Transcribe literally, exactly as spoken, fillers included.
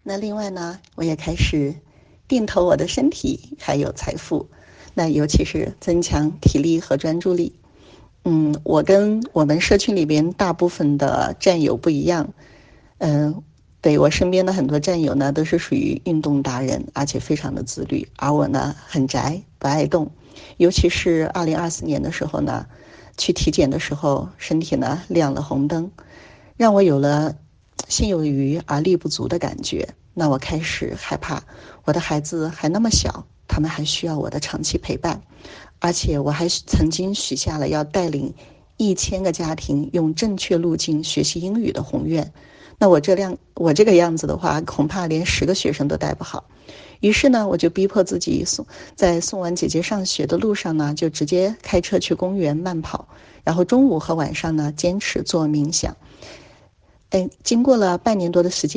那另外呢，我也开始定投我的身体还有财富，那尤其是增强体力和专注力。嗯，我跟我们社群里边大部分的战友不一样，嗯，对，我身边的很多战友呢都是属于运动达人，而且非常的自律，而我呢很宅，不爱动。尤其是二零二四年的时候呢，去体检的时候，身体呢亮了红灯，让我有了心有余而力不足的感觉。那我开始害怕，我的孩子还那么小，他们还需要我的长期陪伴，而且我还曾经许下了要带领一千个家庭用正确路径学习英语的宏愿。那我这样我这个样子的话，恐怕连十个学生都带不好。于是呢，我就逼迫自己送在送完姐姐上学的路上呢，就直接开车去公园慢跑，然后中午和晚上呢，坚持做冥想。哎，经过了半年多的时间。